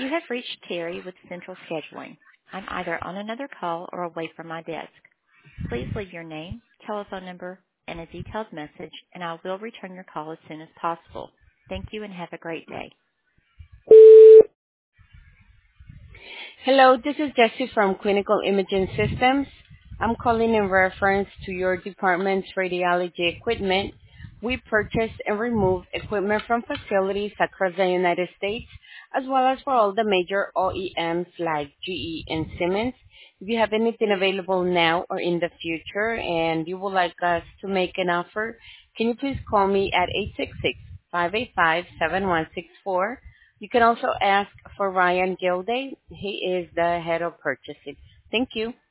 You have reached Terry with Central Scheduling. I'm either on another call or away from my desk. Please leave your name, telephone number, and a detailed message, and I will return your call as soon as possible. Thank you and have a great day. Hello, this is Jessie from Clinical Imaging Systems. I'm calling in reference to your department's radiology equipment. We purchase and remove equipment from facilities across the United States, as well as for all the major OEMs like GE and Siemens. If you have anything available now or in the future and you would like us to make an offer, can you please call me at 866-585-7164? You can also ask for Ryan Gilday. He is the head of purchasing. Thank you.